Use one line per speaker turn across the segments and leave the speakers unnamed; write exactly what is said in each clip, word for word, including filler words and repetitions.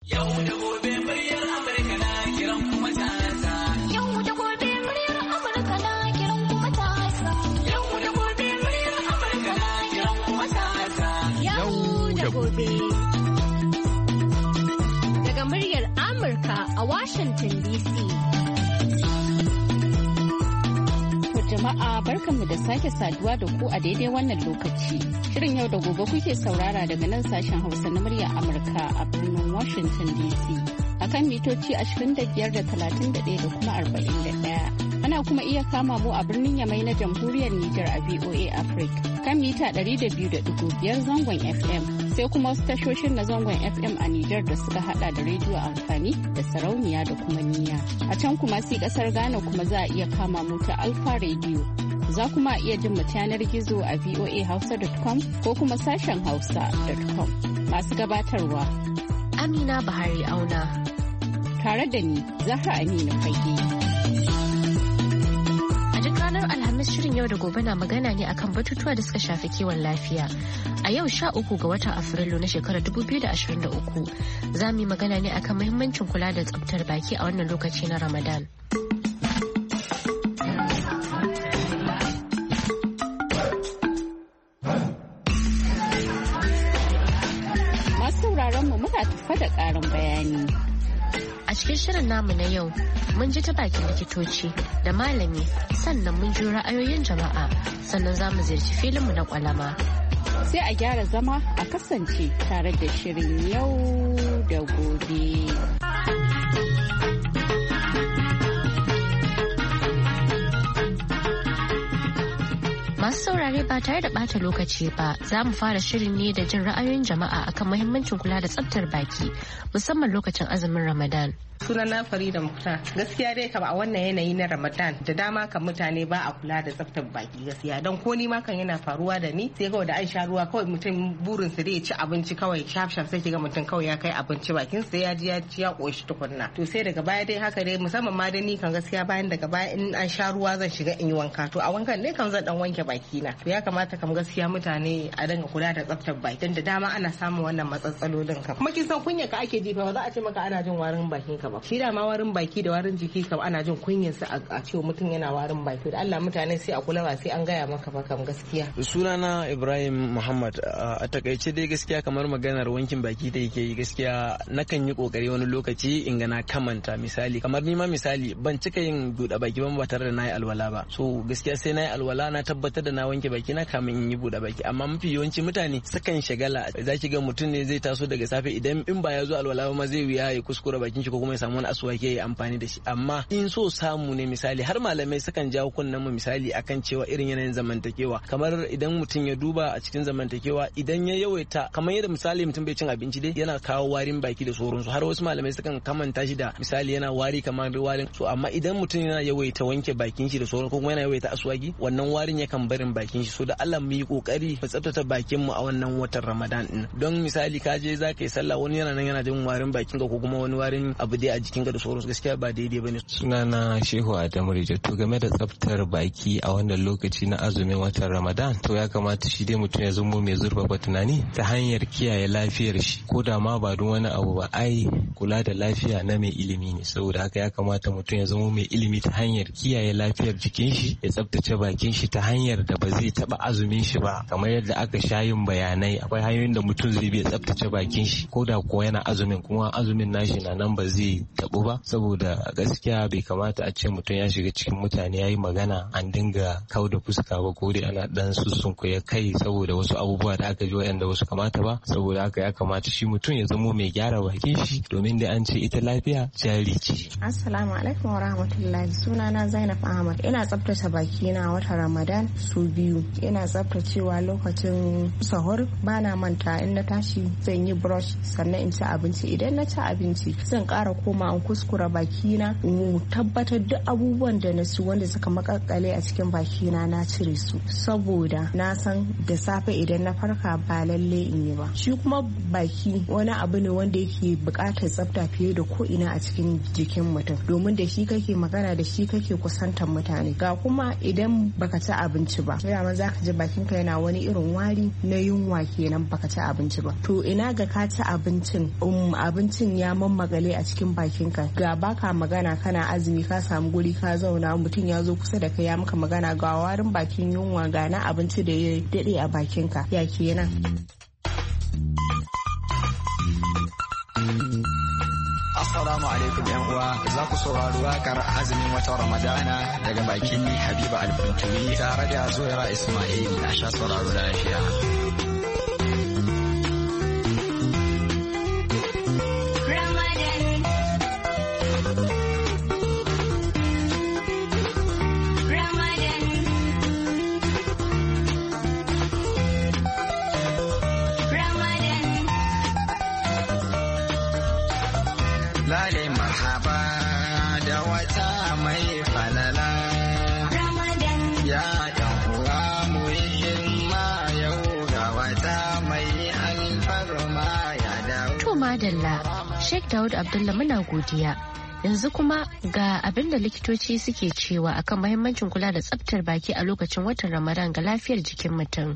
Yau da gobe muryar Amurka na kiran kuma matasa. Yau da gobe muryar Amurka na kiran kuma matasa. Yau da gobe muryar Amurka na kiran kuma matasa. Yau da gobe. Daga muryar Amurka a Washington D C.
Jama'a barkanmu da sake saduwa da ku a daidai wannan lokaci. Shirin yau da gobe kuke saurara daga nan sashen Hausa na murya Amurka a birnin Washington D C. Akan mitoci ashirin da biyar da talatin da ɗaya da kuma arba'in da ɗaya. Ana kuma iya kama mu a birnin Yamai na Jamhuriyar Nijar a V O A Africa kan mita ɗari da biyu da ɗigo biyar zangon F M. Sai kuma wasu tashoshin na zangon F M a Nijar da suka hada da rediyo amfani da sarauniya da kuma niyya. A can kuma sai kasar Ghana kuma za a iya kama mu ta Alfa Radio. Za kuma iya jin mu yanar gizo a voa hausa dot com ko kuma sashen hausa dot com. Masu gabatarwa
Amina Bahari Auna.
Tare da ni Zahra Aminu Fage.
Alhamis shirin yau da gobe na magana ne akan batutuwa da suka shafi kiwon lafiya. A yau sha uku ga watan Afrilu na shekarar dubu biyu da ashirin da uku za mu yi magana ne akan muhimmancin kula da tsaftar baki a wannan lokaci na Ramadan.
Masu sauraron mu muna tafa da ƙarin bayani.
A cikin shirin namu na yau mun ji ta bakin likitoci da malami sannan mun ji ra'ayoyin jama'a sannan za mu ziyarci filinmu na kwalama.
Sai a gyara zama a kasance tare da shirin yau da gobe.
Masu saurare ba tare da bata lokaci ba za mu fara shirin ne da jin ra'ayoyin jama'a akan muhimmancin kula da tsaftar baki musamman lokacin azumin Ramadan.
Sunana Farida Muktar. Gaskiya dai kam a wannan yanayi na Ramadan da dama kan mutane ba a kula da tsaftar baki gaskiya don ko ni ma kan yana faruwa da ni sai kawai da an sha ruwa kawai mutum burin sa dai ya ci abinci kawai shaf shaf sai kiga mutum kawai ya kai abinci bakin sa ya ji ya ci ya koshi tukunna. To sai daga baya dai haka dai musamman ma da ni kan gaskiya bayan daga baya in an sha ruwa zan shiga in yi wanka to a wankan ne kan zan dan wanke baki na. To ya kamata kam gaskiya mutane a dinga kula da tsaftar baki da dama ana samun wannan matsatsalolin ka. Kuma kin san kunya ka ake ji fa ba za a ce maka ana jin warin bakin ka ba. Shi da ma warin baki da warin jiki kam ana jin kunyar sa a cewa mutum yana warin baki da Allah mutane sai a kula ba sai an gaya maka ba kam gaskiya.
Sunana Ibrahim Muhammad. A takaice dai gaskiya kamar maganar wankin baki da yake yi gaskiya nakan yi kokari wani lokaci in ga na kamanta misali kamar ni ma misali ban cika yin buɗe baki ban ba tare da nayi alwala ba so gaskiya sai nayi alwala na tabbatar da na wanke baki na kamin in yi buɗe baki amma mafi yawanci mutane sukan shagala zaki ga mutum ne zai taso daga safe idan in ba ya zo alwala ba ma zai wuya ya kuskura bakin shi ko kuma ya samu wani aswaki ya amfani da shi amma in so samu ne misali har malamai sukan jawo kunnen mu misali akan cewa irin yanayin zamantakewa kamar idan mutum ya duba a cikin zamantakewa idan ya yawaita kamar yadda misali mutum bai cin abinci dai yana kawo warin baki da sauransu har wasu malamai sukan kamanta shi da misali yana wari kamar warin so amma idan mutum yana yawaita wanke bakin shi da sauransu ko kuma yana yawaita aswaki wannan warin yakan barin bakin shi so da Allah mu yi kokari mu tsaftace bakin mu a wannan watan Ramadan din don misali ka je zaka yi sallah wani yana nan yana jin warin bakin ka ko kuma wani warin abu dai a jikin ka da sauransu gaskiya ba daidai bane.
Sunana Shehu Adamu Rijo. To game da tsaftar baki a wannan lokaci na azumin watan Ramadan to ya kamata shi dai mutum ya zama mai zurfafa tunani ta hanyar kiyaye lafiyar shi ko da ma ba don wani abu ba ai kula da lafiya na mai ilimi ne saboda haka ya kamata mutum ya zama mai ilimi ta hanyar kiyaye lafiyar jikin shi ya tsaftace bakin shi ta hanyar da ba zai taba azumin shi ba kamar yadda aka sha yin bayanai akwai hanyoyin da mutum zai bi tsaftace bakin shi ko da kuwa yana azumin kuma azumin nashi na nan ba zai tabu ba saboda gaskiya bai kamata a ce mutum ya shiga cikin mutane ya yi magana an dinga kau da fuska ba ko dai ana dan sussunkuya kai saboda wasu abubuwa da aka ji waɗanda wasu kamata ba saboda haka ya kamata shi mutum ya zamo mai gyara bakin shi domin dai an ce ita lafiya jari ce.
Assalamu alaikum wa rahmatullahi sunana Zainab Ahmad ina tsaftace bakina wata Ramadan su biyu ina tsaftacewa lokacin sahur bana manta in na tashi zan yi brush sannan in ci abinci idan na ci abinci zan ƙara koma in kuskura bakina in tabbatar duk abubuwan da na su wanda suka makakkale a cikin bakina na cire su saboda na san da safe idan na farka ba lalle in yi ba shi kuma baki wani abu ne wanda yake buƙatar tsafta fiye da ko ina a cikin jikin mutum domin da shi kake magana da shi kake kusantar mutane ga kuma idan baka ci abinci ba ba dama za ka ji bakinka yana wani irin wari na yunwa kenan baka ci abinci ba. To ina ga ka ci abincin um abincin ya mammagale a cikin bakinka ga baka magana kana azumi ka samu guri ka zauna mutum ya zo kusa da kai ya maka magana ga warin bakin yunwa ga na abinci da ya dade a bakinka ya kenan.
Assalamu alaikum yan uwa, za ku saurari wakar azumin watan Ramadana daga bakin Habiba Al-Bunturi tare da Zuwaira Ismail, a sha sauraro lafiya. Lale marhaba da wata mai falala Ramadan ya yan uwa mu himma yau ga wata mai alfarma ya dawo.
To madalla Sheikh Daud Abdullah muna godiya. Yanzu kuma ga abin da likitoci suke cewa akan mahimmancin kula da tsaftar baki a lokacin watan Ramadan ga lafiyar jikin mutum.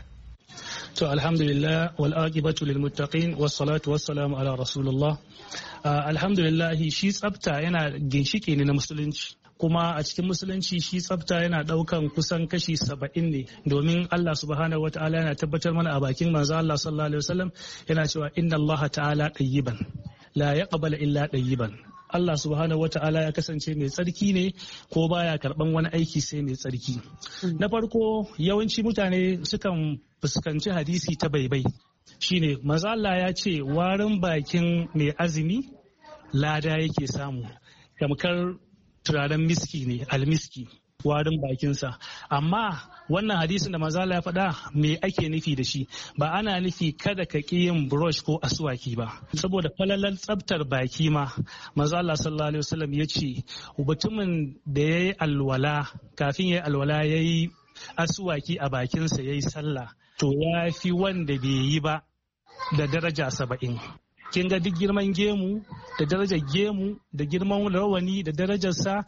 To alhamdulillah wal aqibatu lil muttaqin was salatu was salamu ala rasulullah. Uh, alhamdulillah shi tsafta yana ginshiki ne na musulunci. Kuma a cikin musulunci shi tsafta yana daukan kusan kashi saba'in ne domin Allah subhanahu wa ta'ala yana tabbatar mana a bakin manzo Allah sallallahu alaihi wasallam yana cewa inna Allah ta'ala tayyiban la yaqbalu illa tayyiban. Allah subhanahu wata'ala ya kasance mai tsarki ne ko baya karban wani aiki sai mai tsarki. Na farko yawanci mutane sukan fuskanci hadisi ta baibai shine manzo Allah ya ce warin bakin mai azumi lada yake samu kamkar turaren miski ne almiski warin bakinsa amma wannan hadisin da manzo Allah ya faɗa me ake nufi da shi ba ana nufi kada ka ƙi yin brush ko aswaki ba saboda falalar tsaftar baki ma manzo Allah sallallahu alaihi wasallam ya ce mutumin da yayi alwala kafin yayi alwala yayi aswaki a bakinsa yayi sallah to ya fi wanda bai yi ba da daraja saba'in. Kin ga duk girman gemu da darajar gemu da girman rawani da darajarsa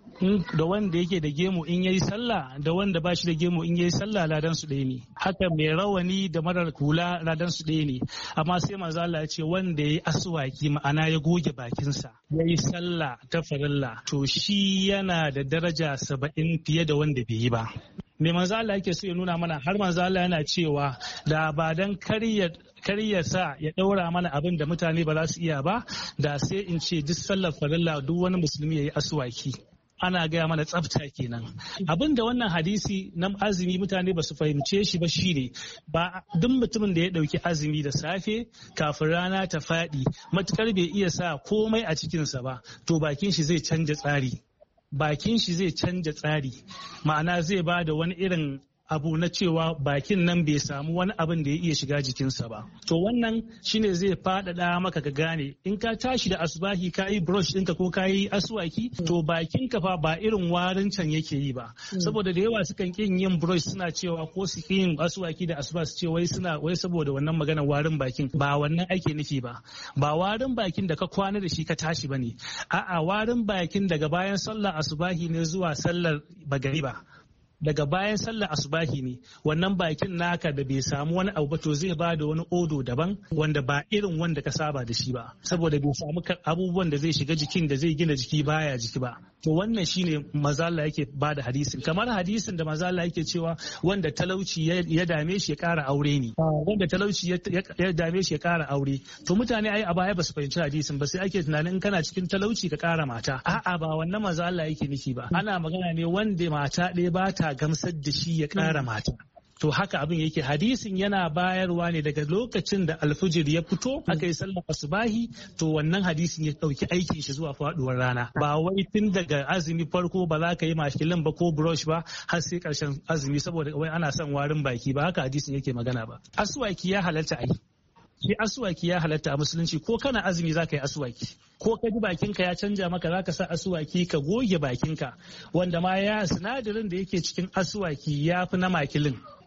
da wanda yake da gemu in yayi sallah da wanda ba shi da gemu in yayi sallah ladan su ɗaya ne. Haka mai rawani da marar kula ladan su ɗaya ne. Amma sai manzo Allah ya ce wanda yayi aswaki ma'ana ya goge bakinsa yayi sallah ta farilla to shi yana da daraja saba'in fiye da wanda bai yi ba. Me manzo Allah yake so ya nuna mana har manzo Allah yana cewa da ba dan karya kar ya sa ya ɗaura mana abin da mutane ba za su iya ba da sai in ce duk sallar farilla duk wani musulmi ya yi aswaki ana gaya mana tsafta kenan abin da wannan hadisi na azumi mutane ba su fahimce shi ba shine ba duk mutumin da ya ɗauki azumi da safe kafin rana ta faɗi matukar bai iya sa komai a cikinsa ba to bakin shi zai canja tsari bakin shi zai canja tsari ma'ana zai ba da wani irin abu na cewa bakin nan bai samu wani abin da ya iya shiga jikinsa ba. To wannan shine zai faɗaɗa maka ka gane in ka tashi da asubahi ka yi brush ɗinka ko ka yi aswaki to bakinka fa ba irin warin can yake yi ba. Saboda da yawa sukan kin yin brush suna cewa ko su yin aswaki da asuba su ce wai suna wai saboda wannan magana warin bakin ba wannan ake nufi ba. Ba warin bakin da ka kwana da shi ka tashi bane. A'a warin bakin daga bayan sallar asubahi ne zuwa sallar magariba. Daga bayan sallar asubahi ne wannan bakin naka da bai samu wani abu ba to zai ba da wani odo daban wanda ba irin wanda ka saba da shi ba saboda bai samu abubuwan da zai shiga jikin da zai gina jiki baya jiki ba to wannan shine mazalla yake ba da hadisin kamar hadisin da mazalla yake cewa wanda talauci ya dame shi ya kara aure ne wanda talauci ya dame shi ya kara aure to mutane ai a baya ba su fahimci hadisin ba sai ake tunanin in kana cikin talauci ka kara mata a'a ba wannan mazalla yake nufi ba ana magana ne wanda mata ɗaya ba ta gamsar da shi ya ƙara mata. To haka abin yake hadisin yana bayarwa ne daga lokacin da alfijir ya fito aka yi sallar asubahi to wannan hadisin ya ɗauki aikin shi zuwa faɗuwar rana ba wai tun daga azumi farko ba za ka yi mashkilin ba ko brush ba har sai ƙarshen azumi saboda wai ana son warin baki ba haka hadisin yake magana ba. Aswaki ya halarta ai. Shi aswaki ya halatta a musulunci ko kana azumi za ka yi aswaki ko ka ji bakinka ya canja maka za ka sa aswaki ka goge bakinka wanda ma ya sinadarin da yake cikin aswaki ya fi na makilin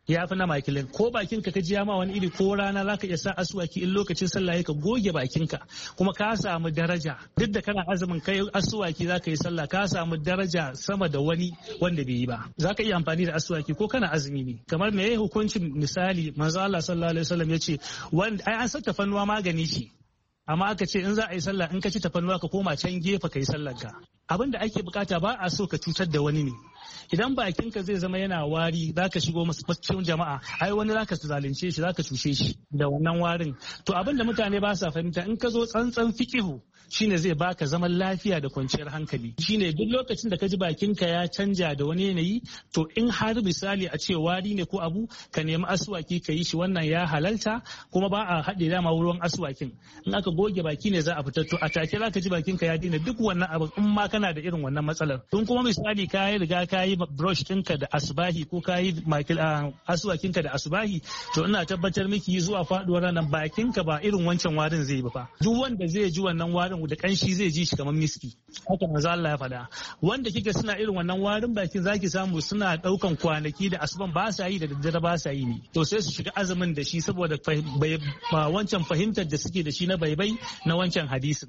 ya fi na makilin. Ko bakinka ka ji ma wani iri ko rana za ka iya sa asuwaki in lokacin sallah ka goge bakinka kuma ka samu daraja. Duk da kana azumin kai asuwaki za ka yi sallah ka samu daraja sama da wani wanda bai yi ba. Za ka iya amfani da asuwaki ko kana azumi ne. Kamar me hukuncin misali manzo Allah sallallahu alaihi wasallam ya ce wanda ai an san tafannuwa magani ce. Amma aka ce in za a yi sallah in ka ci tafannuwa ka koma can gefe ka yi sallar ka. Abin da ake bukata ba a so ka cutar da wani ne. Idan bakinka zai zama yana wari za ka shigo masallacin jama'a ai wani za ka zalunce shi za ka cuce shi da wannan warin. To abin da mutane ba sa fahimta in ka zo tsantsan fiqihu shine zai baka zaman lafiya da kwanciyar hankali. Shine duk lokacin da ka ji bakinka ya canja da wani yanayi to in har misali a ce wari ne ko abu ka nemi aswaki ka yi shi wannan ya halalta kuma ba a haɗe dama wurin aswakin. In aka goge baki ne za a fitar to a take za ka ji bakinka ya dina duk wannan abu in ma kana da irin wannan matsalar. In kuma misali ka yi riga ka yi brush ɗinka da asbahi ko ka yi aswakinka da asbahi to ina tabbatar miki zuwa faɗuwar ranar bakinka ba irin wancan warin zai yi ba. Duk wanda zai ji wannan warin da kanshi zai ji shi kamar miski. Haka manzo Allah ya faɗa. Wanda kika suna irin wannan warin bakin zaki samu suna ɗaukan kwanaki da asuban ba sa yi da daddare ba sa yi ne. To sai su shiga azumin da shi saboda wancan fahimtar da suke da shi na baibai na wancan hadisin.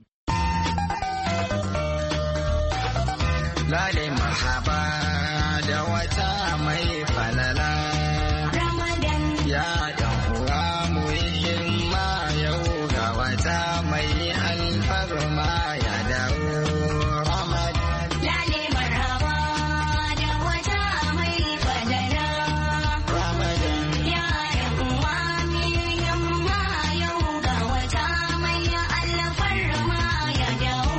Lale mahaba da wata mai falala Ramadan ya dan uwa mu himma yau ga wata mai alfarma ya dawo Ramadan lale marhaba da wata mai falala Ramadan ya dan uwa mu himma yau ga wata mai alfarma ya dawo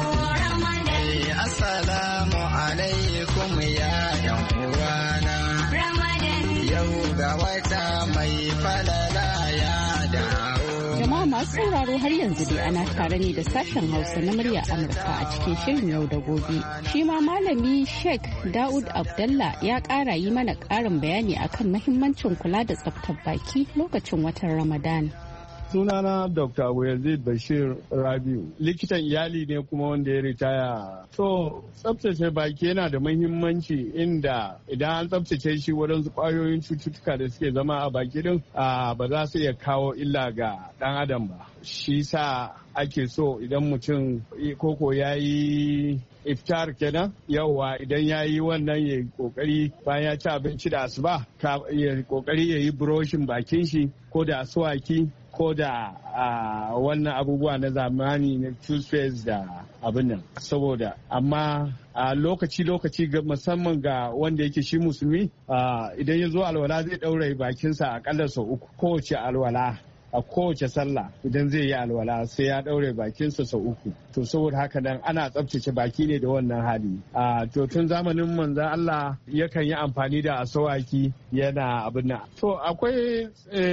Ramadan assalamu alaikum ya yan uwana Ramadan yau ga wata mai falala ya dawo.
Jama'a masu sauraro har yanzu dai ana tare ne da sashen Hausa na murya Amurka a cikin shirin yau da gobe. Shi ma malami Sheikh Daud Abdallah ya ƙara yi mana ƙarin bayani akan mahimmancin kula da tsaftar baki lokacin watan Ramadan.
Sunana Doctor Yazid Bashir Rabiu, likitan iyali ne kuma wanda ya ritaya. So, tsabtace baki yana da muhimmanci inda idan an tsabtace shi waɗansu ƙwayoyin cututtuka da suke zama a baki din ba za su iya kawo illa ga ɗan adam ba. Shi sa ake so idan mutum koko ya yi iftar kenan yauwa idan ya yi wannan ya yi kokari bayan ya ci abinci da asuba ya kokari ya yi buroshin bakin shi ko da asuwaki ko da wannan abubuwa na zamani na toothpaste da abin nan saboda amma a lokaci-lokaci musamman ga wanda yake shi musulmi idan ya zo alwala zai ɗaure bakinsa akalla sau uku kowace alwala a kowace sallah idan zai yi alwala sai ya ɗaure bakinsa sau uku to saboda haka nan ana tsabtace baki ne da wannan hali a to tun zamanin manzon Allah yakan yi amfani da asawaki yana abin nan to akwai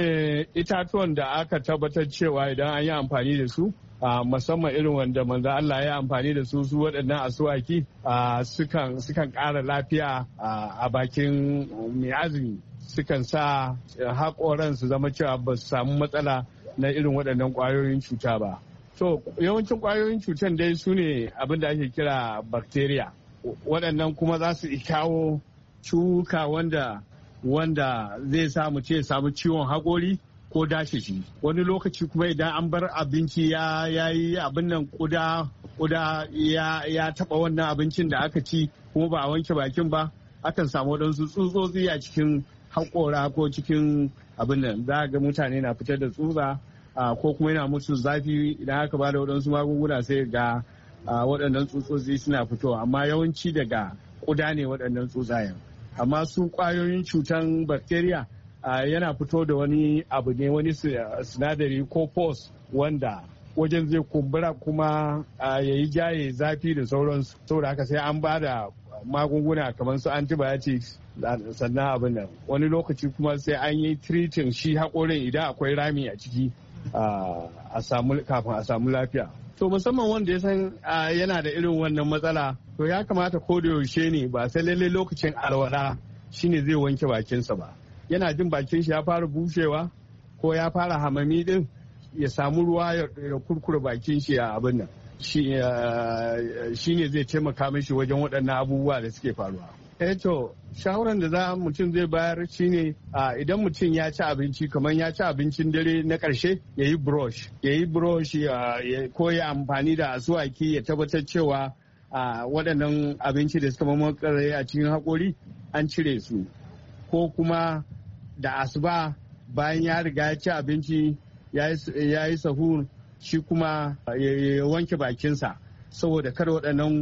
itatuwan da aka tabbatar cewa idan an yi amfani da su Uh, musamman irin wanda manzo Allah ya amfani da su su waɗannan asuwaki uh, sukan sukan ƙara lafiya uh, a bakin mai azumi sukan sa haƙoran su zama cewa ba su samu matsala na irin waɗannan ƙwayoyin cuta ba. To yawancin ƙwayoyin cutan dai su ne abin da ake kira bacteria waɗannan kuma za su kawo cuka wanda wanda zai samu ce samu ciwon haƙori ko dashe shi wani lokaci kuma idan an bar abinci ya yi abin nan kuda kuda ya ya taba wannan abincin da aka ci kuma ba a wanke bakin ba akan samu waɗansu tsutsotsi a cikin haƙora ko cikin abin nan za ga mutane na fitar da tsutsa ko kuma yana musu zafi idan aka ba da waɗansu magunguna sai ga waɗannan tsutsotsi suna fitowa amma yawanci daga kuda ne waɗannan tsutsayen amma su ƙwayoyin cutan bacteria Uh, yana fito da wani abu ne wani sinadari ko pus wanda wajen zai kumbura kuma uh, ya yi jaye zafi da sauransu saboda haka sai an ba da magunguna kamar su antibiotics sannan abin nan wani lokaci kuma sai an yi treating shi haƙorin idan akwai rami a ciki uh, a samu kafin a samu lafiya to musamman wanda ya san uh, yana da irin wannan matsala to ya kamata ko da yaushe ne ba sai lallai lokacin alwala shine zai wanke bakinsa ba yana jin bakin shi ya fara bushewa ko ya fara hamami din ya samu ruwa ya kurkura bakin shi a abin nan shi ne zai taimaka mishi wajen waɗannan abubuwa da suke faruwa Eh to shawaran da za mutum zai bayar shine idan mutum ya ci abinci kamar ya ci abincin dare na karshe ya yi brush ya yi brush ko ya amfani da asuwaki ya tabbatar cewa waɗannan abinci da suka mamakare a cikin haƙori an cire su, ko kuma da asuba bayan ya riga ya ci abinci ya yi sahur shi kuma ya wanke bakinsa saboda kada waɗannan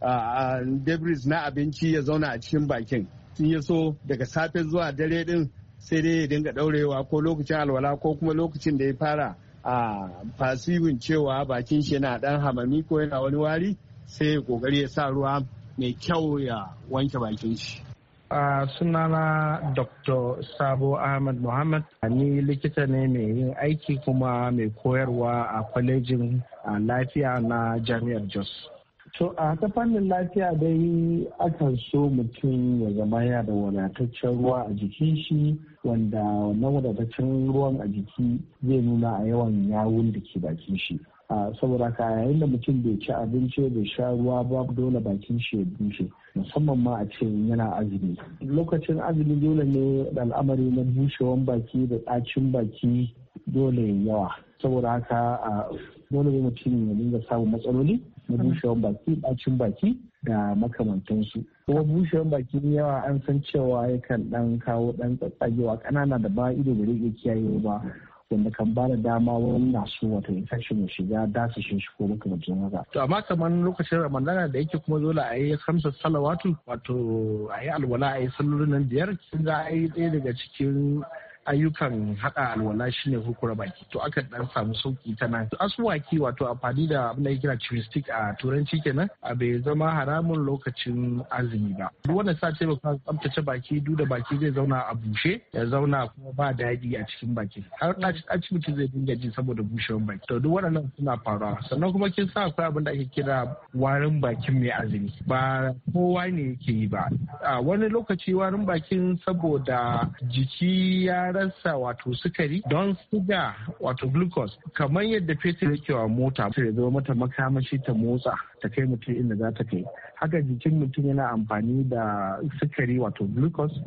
debris na abinci ya zauna a cikin bakin. Sun ya so daga safe zuwa dare din sai dai ya dinga ɗaurewa ko lokacin alwala ko kuma lokacin da ya fara a fasibin cewa bakin shi yana ɗan hamami ko yana wani wari sai ya kokari ya sa ruwa mai kyau ya wanke bakin shi.
Uh, sunana Doctor Sabo Ahmad Muhammad, ni likita ne mai yin aiki kuma mai koyarwa a kwalejin uh, lafiya na Jami'ar Jos. To a ta fannin lafiya dai akan so mutum ya zama ya da wadataccen ruwa a jikin shi, wanda wannan wadataccen ruwan a jiki zai nuna a yawan yawun da ke bakin shi. Uh, saboda ka yayin da mutum bai ci abinci bai sha ruwa ba dole bakin shi ya bushe, musamman ma a ce yana azumi. Lokacin azumi dole ne da al'amari na bushewan baki da ɗacin baki dole yawa, saboda haka uh, dole ne mutum ya dinga samun matsaloli na bushewan baki, ɗacin baki da makamantansu. Kuma bushewan baki yawa an san cewa yakan ɗan kawo ɗan tsatsagewa ƙanana da ba ido da rage kiyaye ba, wanda kan ba da dama wani nasu wato infection ya shiga dasashin shi ko makamancin haka. To amma kamar lokacin Ramadana da yake kuma dole a yi hamsa salawatu, wato a yi alwala a yi sallolin nan biyar, kin ga a yi ɗaya daga cikin ayyukan haɗa alwala shine hukura baki, to aka dan samu sauki ta nan. Asuwaki wato amfani da abin da ya kira chopstick a turanci kenan a bai zama haramun lokacin azumi ba. Duk wanda sa ce ba tsaftace baki, duk da baki zai zauna a bushe ya zauna kuma ba daɗi a cikin baki, har ɗaci mutum zai dinga ji saboda bushewar baki. To duk waɗannan suna faruwa. Sannan kuma kin sa akwai abin da ake kira warin bakin mai azumi, ba kowa ne yake yi ba. A wani lokaci warin bakin saboda jiki ya rasa wato sukari don suga wato glucose, kamar yadda fetur yake wa mota ya zama mata makamashi ta motsa ta kai mutum inda za ta kai, haka jikin mutum yana amfani da sukari wato glucose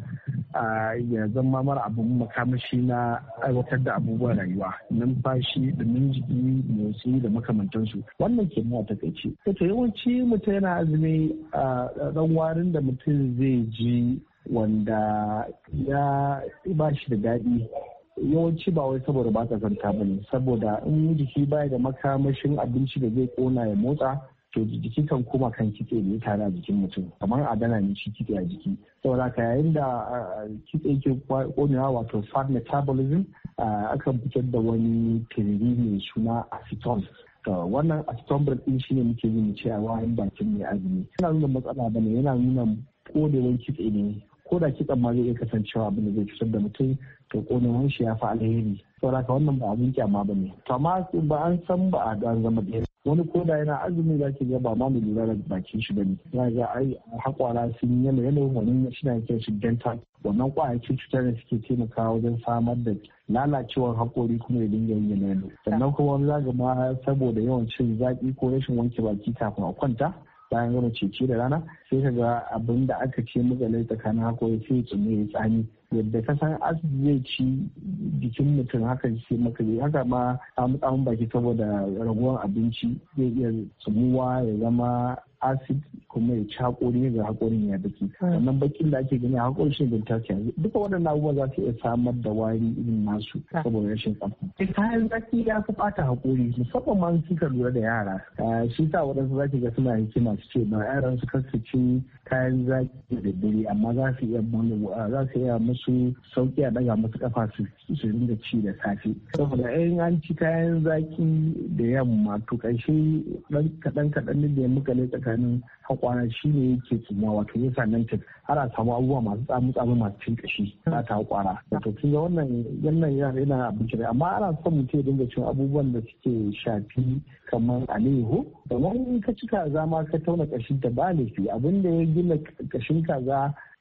ya zama mara abin makamashi na aiwatar da abubuwan rayuwa, numfashi, dumin jiki, motsi da makamantansu. Wannan ke nuna takaici. Ita yawanci mutum yana azumi a dan warin da mutum zai ji wanda ya ba shi da daɗi, yawanci ba wai saboda ba ta zanta ba ne, saboda in jiki baya da makamashin abinci da zai kona ya motsa, to jiki kan koma kan kitse ne tare a jikin mutum, kamar adana ne shi kitse a jiki. Saboda ka yayin da kitse yake konewa wato fat metabolism, akan fitar da wani tiriri mai suna acetone. To wannan acetone din shi ne muke yi mu ce a wayan bakin mai azumi. Yana nuna matsala bane, yana nuna kodewar kitse ne, ko da kitsan ma zai iya kasancewa abin da zai cutar da mutum, to konewar shi ya fi alheri. Saboda ka wannan ba abin kyama ba ne. To amma ba an san ba a dan zama ɗaya. Wani koda yana azumi za ki ga ba ma mu lura da bakin shi bane. Za ga ai hakwara sun yana yana wani shi na kiran shi dental. Wannan kwayakin cutar da suke taimakawa wajen samar da lalacewar haƙori kuma ya dinga yin yanayi. Sannan kuma wani zaga ma saboda yawan cin zaƙi ko rashin wanke baki kafin a kwanta, bayan gama cece da rana sai ka ga abin da aka ce matsalai tsakanin haƙori sai ya tsume ya tsani, yadda ka san asibiti zai ci jikin mutum haka sai maka zai haka ma samu tsamin baki saboda raguwar abinci zai iya tsumuwa ya zama acid kuma ya ci haƙori ga haƙorin ya baki. Wannan bakin da ake gani a haƙorin shi da ta duka waɗannan abubuwa za su iya samar da wari irin nasu saboda rashin tsafta. Kayan zaki ya fi ɓata haƙori musamman ma suka lura da yara. Shi sa waɗansu za ki ga suna hikima su ce ba yaran su kar su ci kayan zaki da daddare, amma za su iya za su iya musu sauki a daga musu kafa su su dinga ci da safe. Saboda in an ci kayan zaki da yamma to ƙarshe ɗan kaɗan kaɗan da ya muka ne tsakanin haƙwana shi ne yake tsumuwa wato ya nan ta har a samu abubuwa masu tsamu tsamu masu cin kashi za ta haƙwara. Wato kin ga wannan wannan yana abinci ne, amma ana son mutum ya dinga cin abubuwan da suke shafi kamar alehu. Kamar in ka ci kaza ma ka tauna kashin ta ba laifi, abin da ya gina kashin kaza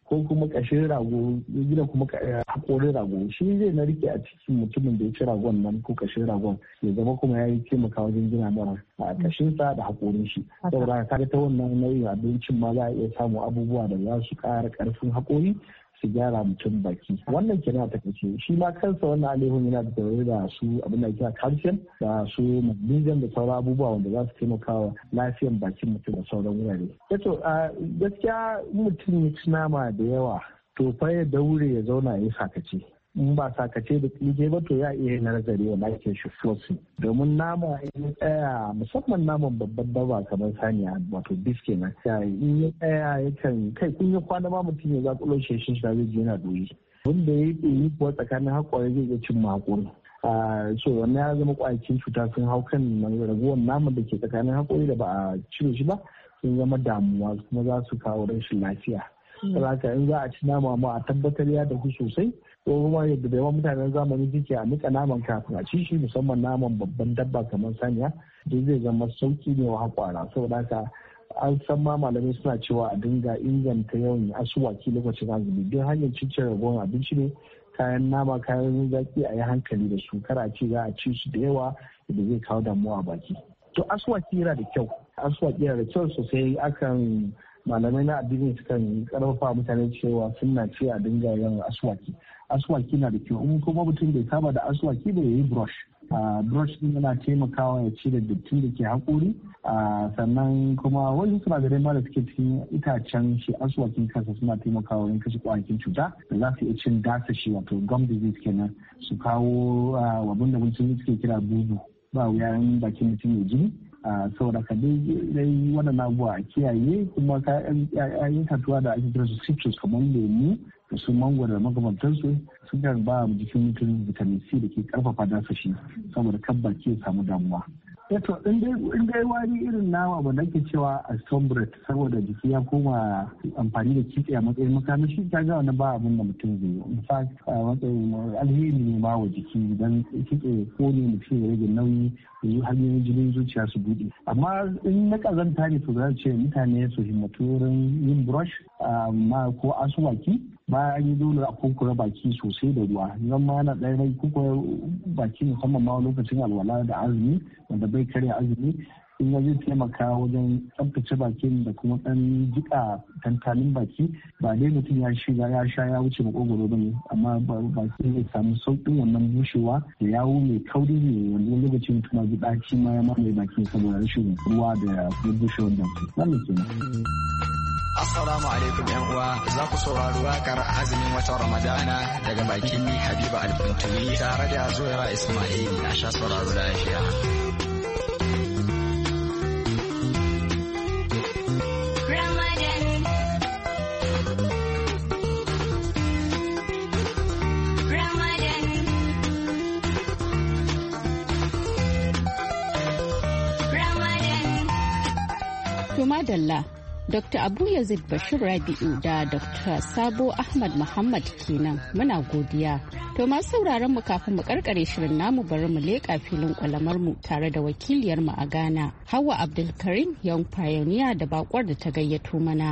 ko kuma kashin rago gina kuma haƙorin rago shi zai na rike a cikin mutumin da ya ci ragon nan ko kashin ragon ya zama kuma ya yi taimaka wajen gina mara a kashinsa da haƙorin shi saboda kaga ta wannan nau'in abincin ma za a iya samu abubuwa da za su ƙara ƙarfin haƙori su gyara mutum baki wannan kenan ta kace shi ma kansa wannan alehun yana da tare da su abin da kira calcium da su magnesium da sauran abubuwa wanda za su taimaka wa lafiyan bakin mutum da sauran wurare yato gaskiya mutum ya ci nama da yawa to fa ya daure ya zauna ya sakace in ba sakace da tsige ba to ya iya nazari wa ake shi flossing domin nama ya tsaya musamman naman babban daba kamar saniya wato beef kenan in ya tsaya yakan kai kun yi kwana ma mutum ya zaƙulo shi shi zai ji yana doyi wanda ya yi kuwa tsakanin haƙwari zai iya cin haƙuri so wannan ya zama ƙwayakin cuta sun hau kan raguwar naman da ke tsakanin haƙori da ba a cire shi ba sun zama damuwa kuma za su kawo rashin lafiya. Saboda in za a ci nama ma a tabbatar ya dahu sosai ko kuma yadda da yawan mutanen zamani suke a nika naman kafin a ci shi musamman naman babban dabba kamar saniya duk zai zama sauki ne wa haƙwara saboda haka an san ma malamai suna cewa a dinga inganta yawan asuwaki lokacin azumi don hanyar ciccin ragowar abinci ne kayan nama kayan zaki a yi hankali da su kar a ce za a ci su da yawa da zai kawo damuwa a baki to asuwaki yana da kyau asuwaki yana da kyau sosai akan malamai na addini sukan karfafa mutane cewa suna ce a dinga yin aswaki aswaki na da kyau in kuma mutum bai saba da aswaki bai yi brush a brush din yana taimakawa ya cire dattin da ke haƙori sannan kuma wani sinadarai ma da suke cikin itacen shi aswakin kansa suna taimakawa wajen kashe kwayoyin cuta da za su iya cin dasa shi wato gum disease kenan su kawo abin da mutum suke kira buzu ba wuyan bakin mutum ya jini saboda ka dai waɗannan abubuwa a kiyaye kuma kayan tatuwa da ake kira su citrus kamar lemu da su mangwaro da makamantansu sukan ba jikin mutum vitamin C da ke karfafa dasa shi saboda kan baki ya samu damuwa. Yato in dai wani irin nama ba da ke cewa a sombret saboda jiki ya koma amfani da kitse a matsayin makamashi ta ga wani ba abin da mutum zai yi. In fact a matsayin alheri ne ma wa jiki idan kitse ko ne mutum ya rage nauyi da yi hanyoyin jinin zuciya su buɗe. Amma in na kazanta ne to za ce mutane su himmatu wurin yin brush ma ko asuwaki bayan an yi dole a kurkure baki sosai da ruwa zan ma yana ɗaya rai kurkure baki musamman ma lokacin alwala da azumi wanda bai karya azumi in ya zai taimaka wajen tsabtace bakin da kuma ɗan jika tantanin baki ba dai mutum ya shiga ya sha ya wuce makogoro ba ne amma baki zai samu sauƙin wannan bushewa da yawo mai kauri ne wanda wani lokacin mutum ji ɗaci ma ya mamaye baki saboda rashin ruwa da kuma bushewar baki wannan kenan.
Assalamu alaikum yan uwa za ku saurari wakar azumin watan Ramadana daga bakin ni Habiba Alfunturi tare da Zuwaira Ismail a sha sauraro lafiya.
To madalla Dokta Abu Yazid Bashir Rabi'u da Dokta Sabo Ahmad Muhammad kenan muna godiya. To masu sauraron mu kafin mu karkare shirin namu bari mu leƙa filin kwalamar mu tare da wakiliyar mu a Ghana, Hauwa Abdulkarim Young Pioneer da bakwar da ta gayyato mana.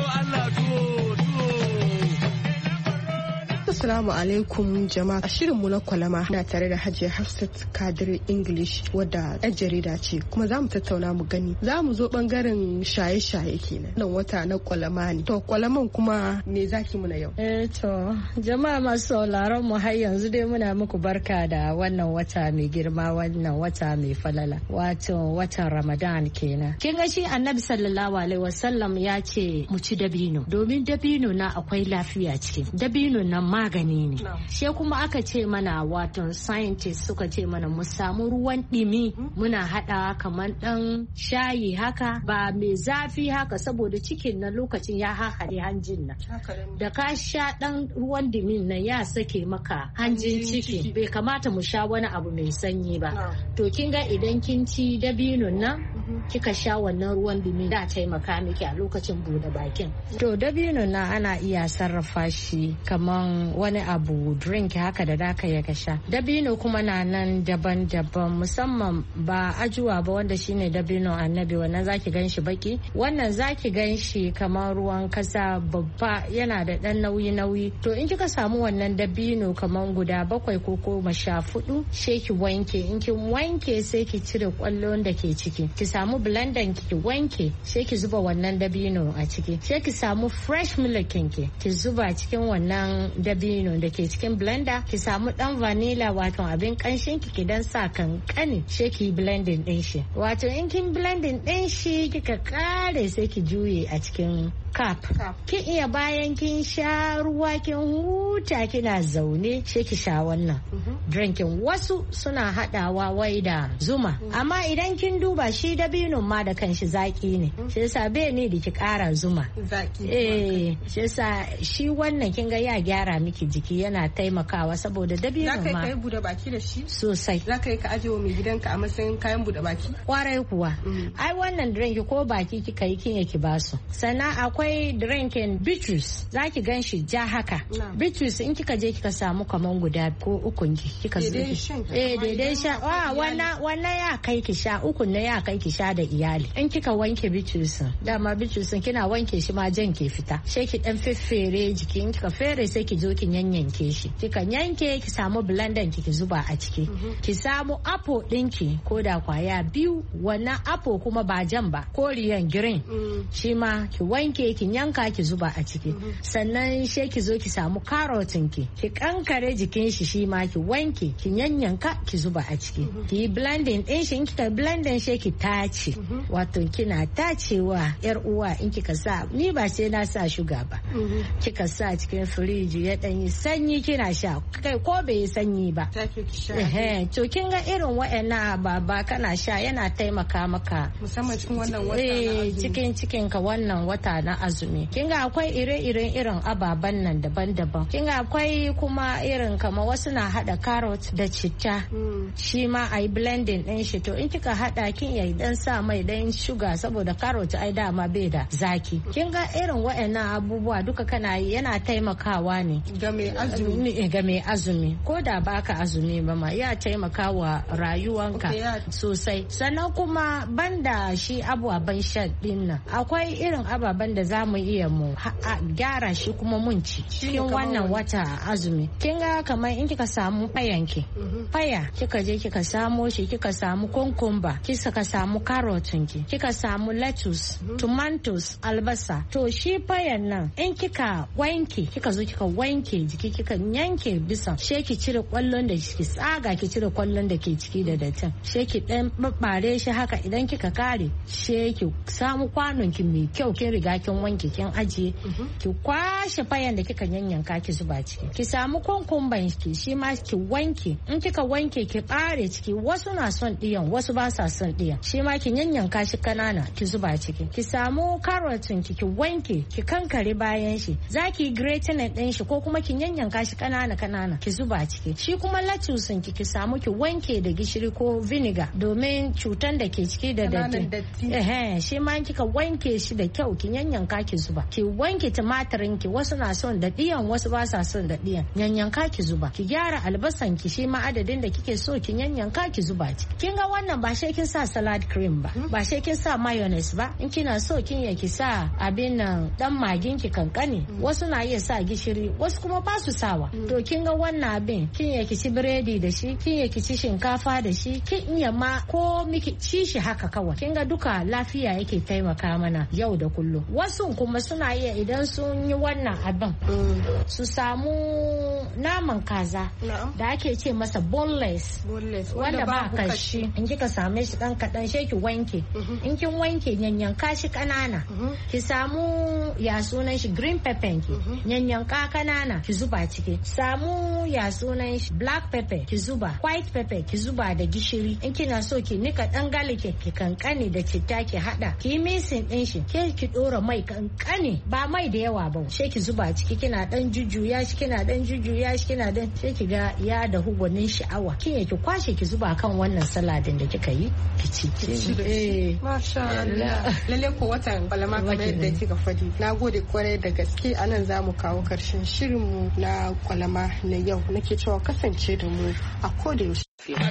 Assalamu alaikum jama'a. A shirinmu na kwalama na tare da Hajiya Hafsat Kadir English wadda yar jarida ce kuma za mu tattauna mu gani. Za mu zo bangaren shaye-shaye kenan. Nan wata na kwalama ne. To kwalaman kuma me zaki muna yau?
Eh to jama'a masu sauraron mu har yanzu dai muna muku barka da wannan wata mai girma wannan wata mai falala. Wato watan Ramadan kenan. Kin ga shi Annabi sallallahu alaihi wasallam ya ce mu ci dabino domin dabino na akwai lafiya cikin. Dabino nan ma magani ne. She kuma aka ce mana wato scientists suka ce mana mu samu ruwan dimi muna hada kamar dan shayi haka ba mai zafi haka saboda cikin na lokacin ya hahare hanjin nan. Da ka sha dan ruwan dimin nan ya sake maka hanjin ciki bai kamata mu sha wani abu mai sanyi ba. To kin ga idan kin ci dabinun nan kika sha wannan ruwan dumi da taimaka miki a lokacin bude bakin. To dabinun nan ana iya sarrafa shi kaman wani abu drink haka da daka ya sha. Dabino kuma na nan daban-daban, musamman ba ajuwa ba wanda shine dabino annabi, wannan zaki gan shi baki, wannan zaki gan shi kamar ruwan kasa babba, yana da dan nauyi-nauyi. To in kika samu wannan dabino kamar guda bakwai ko goma sha fudu, sai ki wanke, in kin wanke sai ki cire kwallon da ke ciki, ki samu blender ki wanke, sai ki zuba wannan dabino a ciki, sai ki samu fresh milk ki ki zuba cikin wannan dabino da ke cikin blender, ki samu dan vanilla wato abin kanshin ki ki dan sa kankani, sai ki blending din shi. Wato in kin blending din shi kika kare sai ki juye a cikin cup. Kin iya bayan kin sha ruwa kin huta kina zaune sai ki sha wannan drinkin. Wasu suna hadawa wai da zuma, amma idan kin duba shi dabino ma da kanshi zaki ne, shi yasa bai ne da ki kara zuma zaki. Eh shi yasa shi wannan kin ga ya gyara miki jiki, yana taimakawa saboda dabino ma.
Za ka yi bude baki da shi
sosai.
Za ka yi ka ajiye mai gidanka a matsayin kayan bude baki.
Kwarai kuwa. Ai wannan drink ko baki kika yi kin yake basu. Sannan akwai drinkin bitrus, za ki gan shi ja haka. Bitrus in kika je kika samu kaman guda ko ukun ki kika zo eh daidai sha wa wannan wannan ya kai ki sha ukun ne, ya kai ki sha da iyali. In kika wanke bitrus, dama bitrus kina wanke shi ma jan ke fita, sai ki dan feffere jiki, in kika fere sai ki zo ki yanyanke shi, kika yanke ki samu blender ki ki zuba a ciki. Ki samu apple dinki ko da kwaya biyu, wannan apple kuma ba jan ba, koriyan green, shi ma ki wanke ki yanka ki zuba a ciki. Sannan sai ki zo ki samu karotin ki ki kankare jikin shi, shi ma ki wanke ki yanyanka ki zuba a ciki. Ki yi blending din shi, in kika blending shi ki tace, wato kina tacewa yar uwa. In kika sa, ni ba sai na sa shuga ba, kika sa cikin firiji ya dan yi sanyi kina sha, kai ko bai yi sanyi ba eh to kin ga irin waɗannan ababa kana sha yana taimaka maka,
musamman cikin wannan wata na azumi.
cikin cikin ka wannan wata na azumi. Kin ga akwai ire-iren irin ababan nan daban-daban. Kin ga akwai kuma irin kama wasu na hada carrot da citta, shi ma ai blending din shi. To in kika hada kin ya dan sa mai dan sugar, saboda carrot ai dama bai da zaki. Kin ga irin waɗannan abubuwa duka kana yi yana taimakawa ne
ga mai azumi,
ga mai azumi ko da baka azumi ba ma ya taimaka wa rayuwanka sosai. Sannan kuma banda shi abubuwan sha din nan, akwai irin ababen da za mu iya mu gyara shi kuma mun ci cikin wannan wata azumi. Kin ga kamar in kika samu fayanki, faya kika je kika samo shi, kika samu cucumber, kika samu carrotin ki, kika samu lettuce, tomatoes, albasa. To shi fayan nan in kika wanke, kika zo kika wanke jiki, kika yanke bisa, she ki cire kwallon da ki tsaga, ki cire kwallon da ke ciki da datin, she ki dan babbare shi haka. Idan kika kare, she ki samu kwanon ki mai kyau, kin riga kin wanke kin ajiye, ki kwashe fayan da kika yanyanka ki zuba ciki. Ki samu kunkumban ki, shi ma ki wanke, in kika wanke ki bare ciki. Wasu na son diyan, wasu ba sa son diyan, shi ma ki yanyanka shi kanana ki zuba ciki. Ki samu karotin ki, ki wanke, ki kankare bayan shi, zaki grating din shi ko kuma ki yanyanka shi kanana kanana ki zuba ciki. Shi kuma lettuce ki, ki samu ki wanke da gishiri ko vinegar, domin cutan da ke ciki da datti. Eh shi ma kika wanke shi da kyau, ki yanyanka ki zuba. Ki wanke tumatirin ki, wasu na son da diyan, wasu ba sa son da diyan, yanyanka ki zuba. Ki gyara albasan ki, shi ma adadin da kike so ki yanyanka ki zuba ciki. Kin ga wannan ba sai kin sa salad cream ba, ba sai kin sa mayonnaise ba. In kina so kin ya ki sa abin nan dan magin ki kankani, wasu na iya sa gishiri, wasu kuma ba su sawa. To kin ga wannan abin kin ya ki ci biredi da shi, kin ya ki ci shinkafa da shi, kin iya ma ko miki ci shi haka kawai. Kin ga duka lafiya yake taimaka mana yau da kullum. Wasu kuma suna iya idan sun yi wannan abin su samu naman kaza da ake ce masa boneless, wanda ba kashi. In kika same shi dan kadan sai ki wanke, in kin wanke yanyanka shi kanana. Ki samu ya sunan shi green pepper ki, yanyanka kanana ki zuba ciki. Samu ya sunan shi black pepper ki zuba, white pepper ki zuba da gishiri. In kina so ki nika dan garlic ki kankani da citta ki hada, ki mixing din shi, ke ki dora mai kankani, ba mai da yawa ba, sai ki zuba ciki. Kina dan jujjuya shi, kina dan jujjuya shi, kina dan sai ki ga ya da hugunin sha'awa. Kin ki kwashe ki zuba kan wannan saladin da kika yi ki ci.
Eh masha Allah, lalle ko watan balama kamar yadda kika fadi. Nagode kwarai da gaske. Anan zamu kawo karshen shirin
shirinmu na kwalama na yau nake cewa kasance da mu a koda yaushe.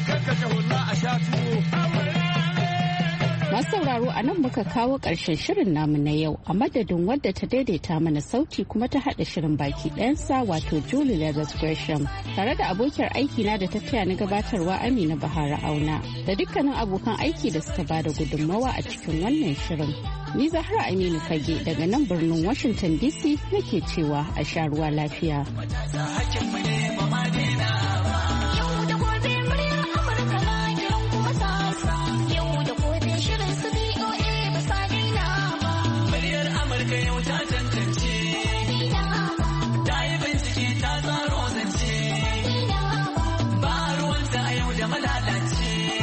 Masu sauraro a nan muka kawo ƙarshen shirin namu na yau a madadin wadda ta daidaita mana sauti kuma ta haɗa shirin baki ɗayansa wato Julie Leathers Gresham tare da abokiyar aiki na da ta taya ni gabatarwa Amina Bahara Auna da dukkanin abokan aiki da suka bada gudunmawa a cikin wannan shirin. Ni Zahra Aminu Fage daga nan birnin Washington D C nake cewa a sha ruwa lafiya.